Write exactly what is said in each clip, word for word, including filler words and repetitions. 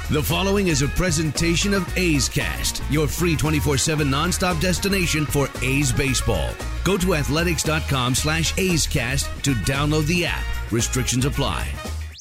The following is a presentation of A's Cast, your free twenty-four seven nonstop destination for A's baseball. Go to athletics.com slash A's Cast to download the app. Restrictions apply.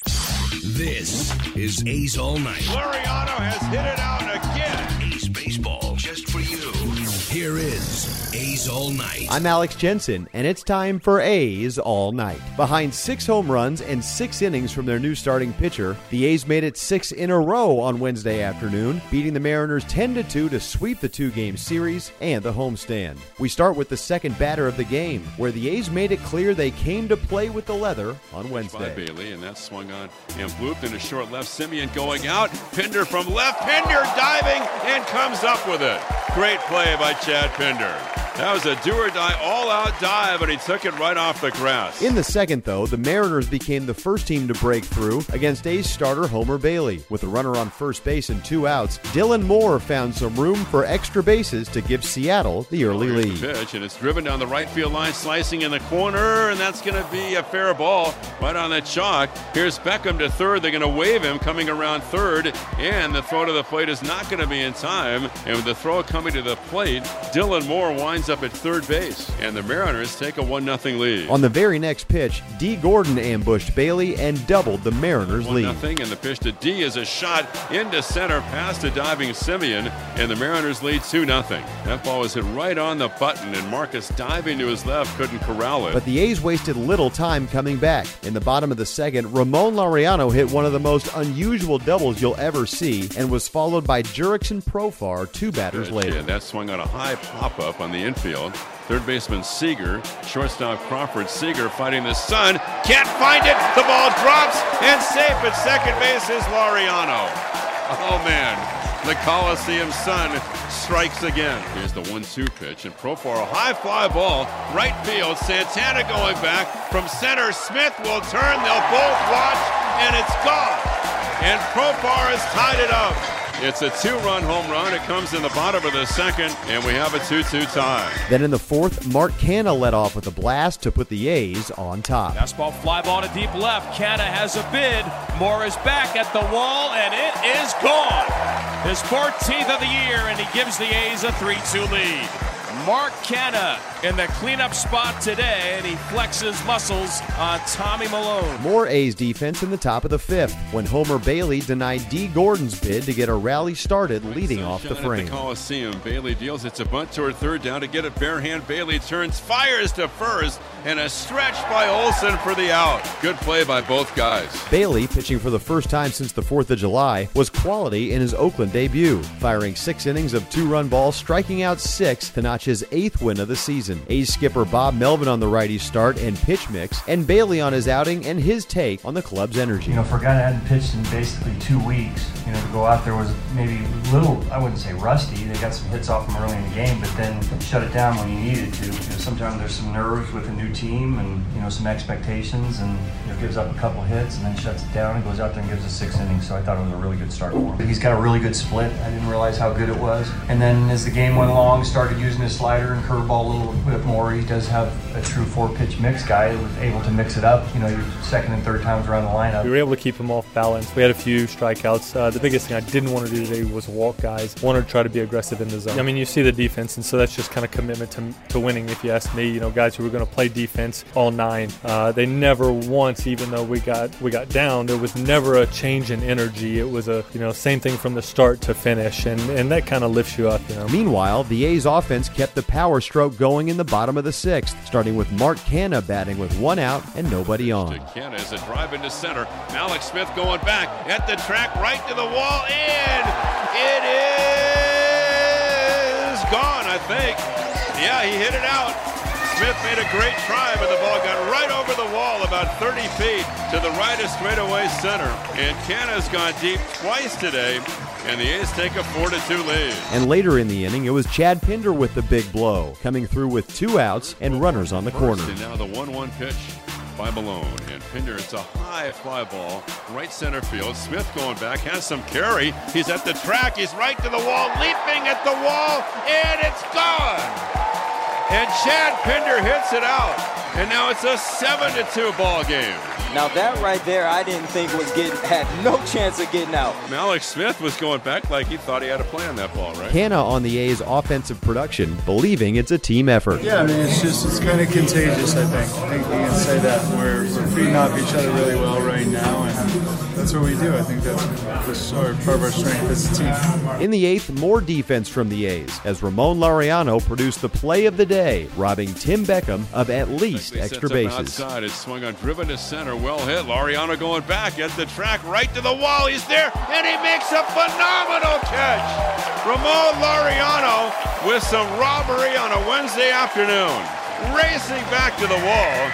This is A's All Night. Laureano has hit it out again. A's baseball just for you. Here is A's All Night. I'm Alex Jensen, and it's time for A's All Night. Behind six home runs and six innings from their new starting pitcher, the A's made it six in a row on Wednesday afternoon, beating the Mariners ten to two to sweep the two-game series and the homestand. We start with the second batter of the game, where the A's made it clear they came to play with the leather on Wednesday. By Bailey, and that swung on and blooped into short left. Semien going out. Pinder from left. Pinder diving and comes up with it. Great play by Chad Pinder. That was a do-or-die, all-out dive, and he took it right off the grass. In the second, though, the Mariners became the first team to break through against A's starter Homer Bailey. With a runner on first base and two outs, Dylan Moore found some room for extra bases to give Seattle the early Here's lead. The pitch, and it's driven down the right field line, slicing in the corner, and that's going to be a fair ball right on the chalk. Here's Beckham to third. They're going to wave him coming around third, and the throw to the plate is not going to be in time. And with the throw coming to the plate, Dylan Moore winds up at third base, and the Mariners take a one nothing lead. On the very next pitch, D. Gordon ambushed Bailey and doubled the Mariners' lead. one nothing, and the pitch to D is a shot into center past a diving Semien, and the Mariners lead two nothing. That ball was hit right on the button, and Marcus diving to his left couldn't corral it. But the A's wasted little time coming back. In the bottom of the second, Ramon Laureano hit one of the most unusual doubles you'll ever see and was followed by Jurickson Profar two batters Good, later. Yeah, that swung on a high pop-up on the infield. Third baseman Seager, shortstop Crawford. Seager fighting the sun, can't find it. The ball drops, and safe at second base is Laureano. Oh man, the Coliseum sun strikes again. Here's the one two pitch, and Profar, a high fly ball, right field. Santana going back from center. Smith will turn. They'll both watch, and it's gone. And Profar has tied it up. It's a two-run home run. It comes in the bottom of the second, and we have a two two tie. Then in the fourth, Mark Canha led off with a blast to put the A's on top. Fastball fly ball to deep left. Canha has a bid. Moore is back at the wall, and it is gone. His fourteenth of the year, and he gives the A's a three two lead. Mark Canha in the cleanup spot today, and he flexes muscles on Tommy Malone. More A's defense in the top of the fifth when Homer Bailey denied D. Gordon's bid to get a rally started leading off the frame. At the Coliseum, Bailey deals. It's a bunt toward third down to get it bare hand. Bailey turns, fires to first, and a stretch by Olsen for the out. Good play by both guys. Bailey, pitching for the first time since the fourth of July, was quality in his Oakland debut, firing six innings of two-run balls, striking out six to notch his eighth win of the season. A's skipper Bob Melvin on the righty start and pitch mix, and Bailey on his outing and his take on the club's energy. You know, for a guy that hadn't pitched in basically two weeks, you know, to go out there was maybe a little, I wouldn't say rusty. They got some hits off him early in the game, but then shut it down when you needed to. You know, sometimes there's some nerves with a new team and, you know, some expectations, and, you know, gives up a couple hits and then shuts it down and goes out there and gives us six innings. So I thought it was a really good start for him. He's got a really good split. I didn't realize how good it was. And then as the game went along, started using his slider and curveball a little bit more. He does have a true four-pitch mix guy that was able to mix it up, you know, your second and third times around the lineup. We were able to keep him off balance. We had a few strikeouts. Uh, the biggest thing I didn't want to do today was walk guys. I wanted to try to be aggressive in the zone. I mean, you see the defense, and so that's just kind of commitment to, to winning, if you ask me. You know, guys who were going to play defense all nine. Uh, they never once, even though we got we got down, there was never a change in energy. It was a, you know, same thing from the start to finish, and, and that kind of lifts you up, you know. Meanwhile, the A's offense kept the power stroke going in the bottom of the sixth, starting with Mark Canha batting with one out and nobody on. Canha is a drive into center. Mallex Smith going back at the track, right to the wall, and it is gone, I think. Yeah, he hit it out. Smith made a great try, but the ball got right over the wall about thirty feet to the right of straightaway center. And Canha's gone deep twice today, and the A's take a four to two lead. And later in the inning, it was Chad Pinder with the big blow, coming through with two outs and runners on the corner. And now the one one pitch by Malone. And Pinder, it's a high fly ball, right center field. Smith going back, has some carry. He's at the track, he's right to the wall, leaping at the wall, and it's gone! And Chad Pinder hits it out. And now it's a seven to two ball game. Now that right there, I didn't think was getting, had no chance of getting out. Alex Smith was going back like he thought he had a play on that ball, right? Canna on the A's offensive production, believing it's a team effort. Yeah, I mean, it's just, it's kind of contagious, I think. I think we can say that. We're, we're feeding off each other really well right now, and that's what we do. I think that's, that's our, part of our strength as a team. In the eighth, more defense from the A's, as Ramon Laureano produced the play of the day, robbing Tim Beckham of at least extra bases. Outside, it's swung on, driven to center, well hit. Laureano going back at the track, right to the wall. He's there, and he makes a phenomenal catch. Ramon Laureano with some robbery on a Wednesday afternoon, racing back to the wall.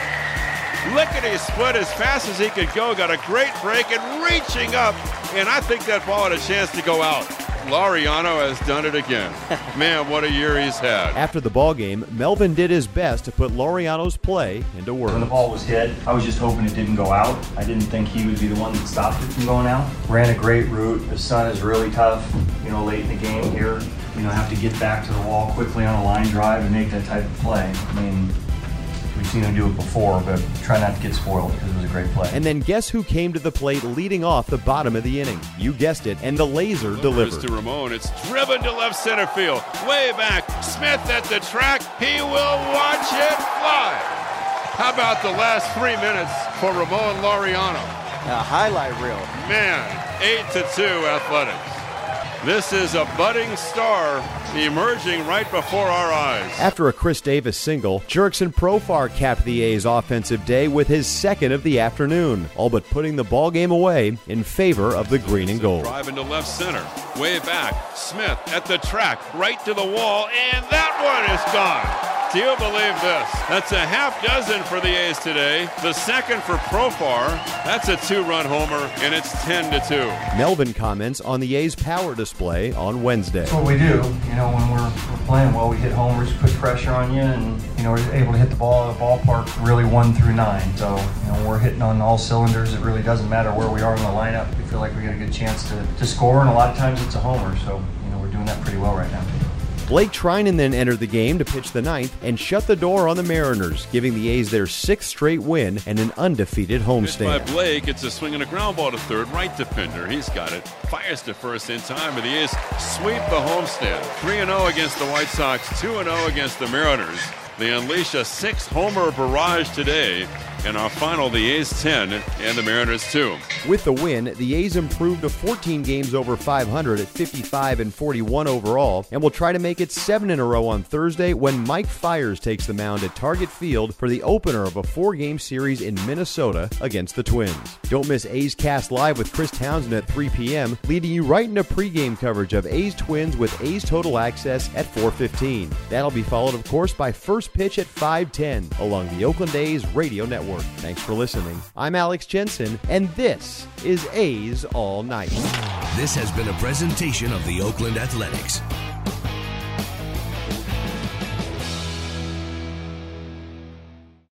Lickety split as fast as he could go, got a great break and reaching up, and I think that ball had a chance to go out. Laureano has done it again. Man, what a year he's had. After the ball game, Melvin did his best to put Laureano's play into work. When the ball was hit, I was just hoping it didn't go out. I didn't think he would be the one that stopped it from going out. Ran a great route. The sun is really tough, you know, late in the game here. You know, have to get back to the wall quickly on a line drive and make that type of play. I mean, we've seen him do it before, but try not to get spoiled because it was a great play. And then guess who came to the plate leading off the bottom of the inning? You guessed it, and the laser delivered. To Ramon, it's driven to left center field. Way back, Smith at the track. He will watch it fly. How about the last three minutes for Ramon Laureano? A highlight reel. Man, eight to two Athletics. This is a budding star emerging right before our eyes. After a Chris Davis single, Jurickson Profar capped the A's offensive day with his second of the afternoon, all but putting the ball game away in favor of the green and gold. Drive into left center, way back, Smith at the track, right to the wall, and that one is gone. Do you believe this? That's a half dozen for the A's today. The second for Profar. That's a two-run homer, and it's ten to two. Melvin comments on the A's power display on Wednesday. That's what we do. You know, when we're, we're playing well, we hit homers, put pressure on you, and, you know, we're able to hit the ball at a ballpark really one through nine. So, you know, we're hitting on all cylinders. It really doesn't matter where we are in the lineup. We feel like we got a good chance to, to score, and a lot of times it's a homer. So, you know, we're doing that pretty well right now. Blake Treinen then entered the game to pitch the ninth and shut the door on the Mariners, giving the A's their sixth straight win and an undefeated homestand. By Blake, it's a swing and a ground ball to third, right to Pinder. He's got it. Fires to first in time, and the A's sweep the homestand. three and oh against the White Sox, two and oh against the Mariners. They unleash a six-homer barrage today. In our final, the A's ten and the Mariners two. With the win, the A's improved to fourteen games over five hundred at fifty-five and forty-one overall, and will try to make it seven in a row on Thursday when Mike Fiers takes the mound at Target Field for the opener of a four-game series in Minnesota against the Twins. Don't miss A's Cast Live with Chris Townsend at three p.m., leading you right into pregame coverage of A's Twins with A's Total Access at four fifteen. That'll be followed, of course, by First Pitch at five ten along the Oakland A's radio network. Thanks for listening. I'm Alex Jensen, and this is A's All Night. This has been a presentation of the Oakland Athletics.